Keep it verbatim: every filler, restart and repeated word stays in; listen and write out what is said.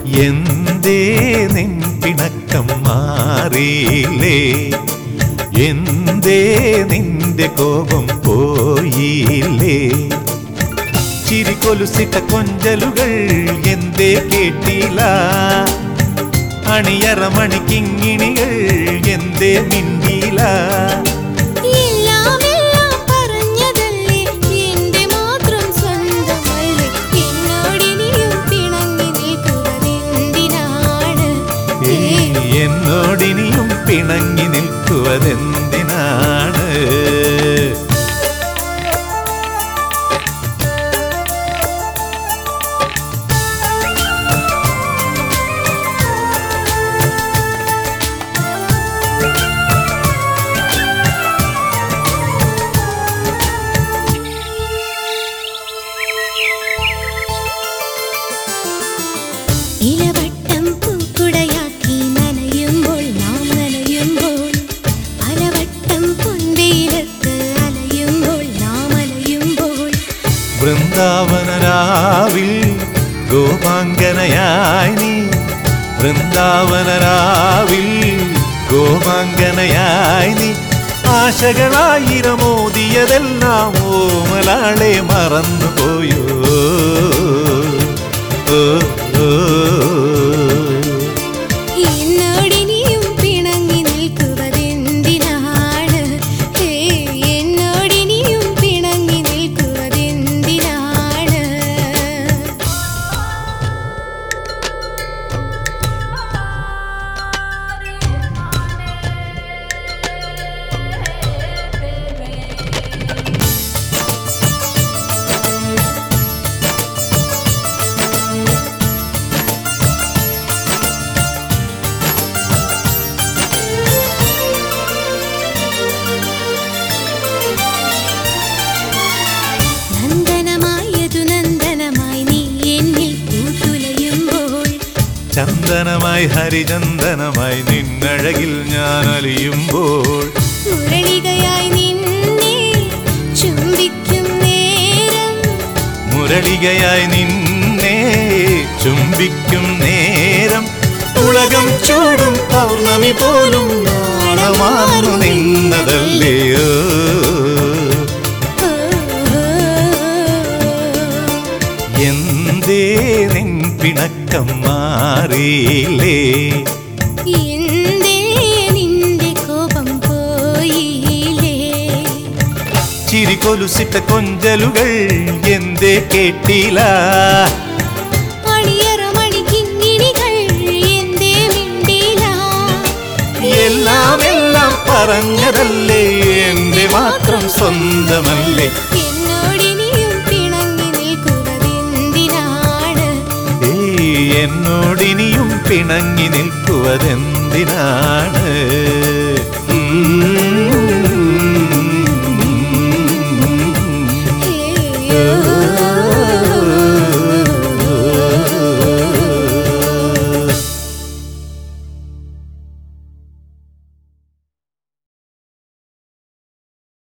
എന്തേ നിൻ പിണക്കം മാറിയില്ലേ? എന്തേ നിന്റെ കോപം പോയില്ലേ? ചിരികൊലുസിട്ട കൊഞ്ചലുകൾ എന്തേ കേട്ടില്ല? അണിയറ മണിക്കിങ്ങിണികൾ എന്തേ മിണ്ടിയില്ല? എന്നോടിനിയും പിണങ്ങി നിൽക്കുവതെന്തിനാണ്? വൃന്ദാവനരാവിൽ ഗോപാംഗനയായി നീ, വൃന്ദാവനരാവിൽ ഗോപാംഗനയായി നീ, ആശകളായിരമോദിയതെല്ലാം ഓമലാളെ മറന്നുപോയോ? ഓ ഓ ചന്ദനമായി ഹരിചന്ദനമായി നിന്നഴകിൽ ഞാൻ അലിയുമ്പോൾ, മുരളികയായി നിന്നെ ചുംബിക്കും നേരം, മുരളികയായി നിന്നെ ചുംബിക്കും നേരം, ഉലകം ചൂടും പൗർണമി പോലും നാണമാർന്നു നിന്നതല്ലയോ? എന്തേ നിൻ പിണക്കം മാറിയില്ലേ? എന്തേ നിന്റെ കോപം പോയില്ലേ? ചിരികൊലുസിട്ട കൊഞ്ചലുകൾ എന്തേ കേട്ടില്ല? അണിയറ മണിക്കിങ്ങിണികൾ എന്തേ മിണ്ടിയില്ല? എല്ലാം എല്ലാം പറഞ്ഞതല്ലേ, എന്റെ മാത്രം സ്വന്തമല്ലേ? എന്നോടിനിയും പിണങ്ങി നിൽക്കുവതെന്തിനാണ്? ഏ